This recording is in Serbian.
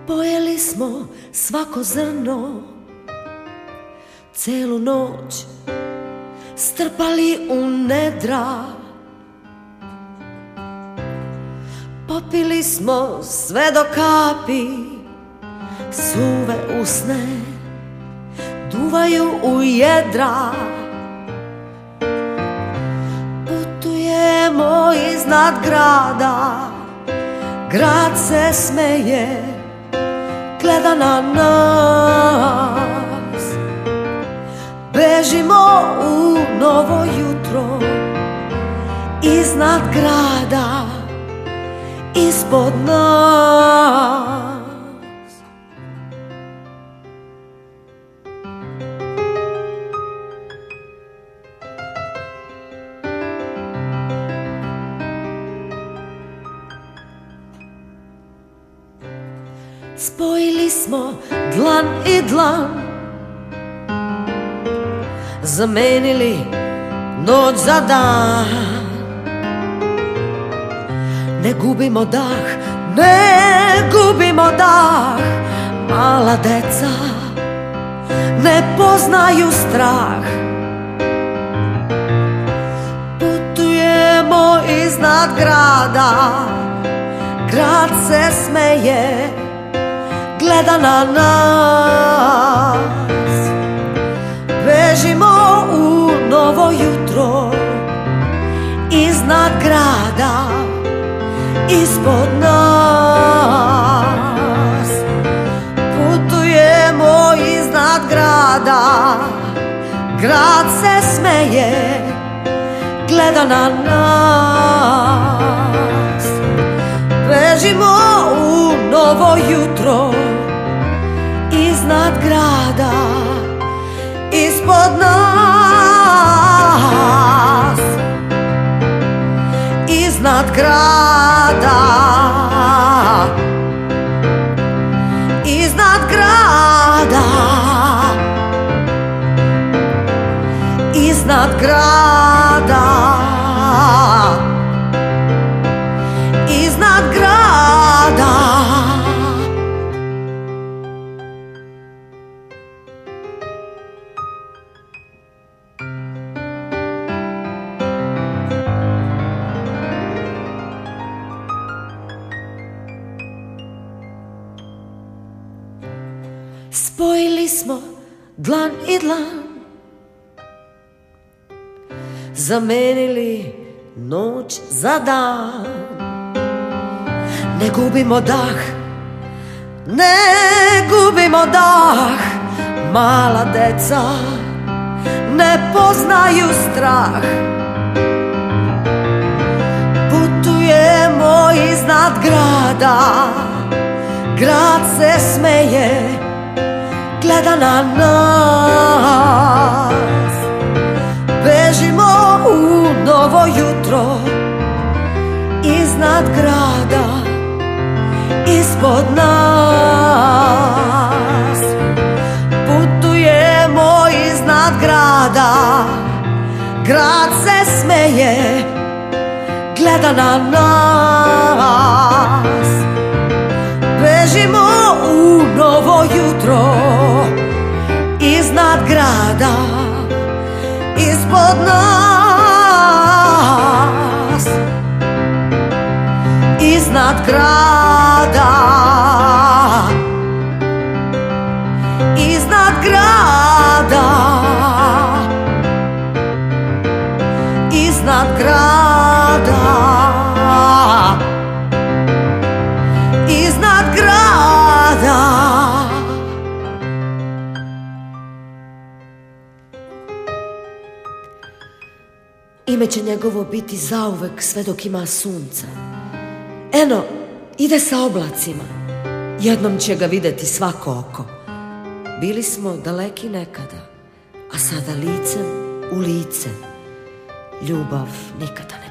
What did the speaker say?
Pojeli smo svako zrno, celu noć strpali u nedra. Popili smo sve do kapi, suve usne duvaju u jedra. Putujemo iznad grada, grad se smeje, gleda na nas. Bežimo u novo jutro, iznad grada, ispod nas. Spojili smo dlan i dlan, zamenili noć za dan. Ne gubimo dah, ne gubimo dah. Mala deca ne poznaju strah. Putujemo iznad grada, grad se smeje, gleda na nas. Bežimo u novo jutro, iznad grada, ispod nas. Putujemo iznad grada, grad se smeje, gleda na nas. Bežimo u novo jutro, iznad grada, ispod nas. Iznad grada, iznad grada, iznad grada, iznad grada. Spojili smo dlan i dlan, zamenili noć za dan. Ne gubimo dah, ne gubimo dah. Mala deca ne poznaju strah. Putujemo iznad grada, grad se smeje, gleda na nas. Bežimo u novo jutro, iznad grada, ispod nas. Putujemo iznad grada, grad se smeje, gleda na nas. Bežimo u novo jutro, iznad grada, ispod nas. Iznad grada, iznad grada, iznad grada, iznad grada. Ime će njegovo biti zauvek sve dok ima sunca. Eno, ide sa oblacima, jednom će ga videti svako oko. Bili smo daleki nekada, a sada licem u lice ljubav nikada ne.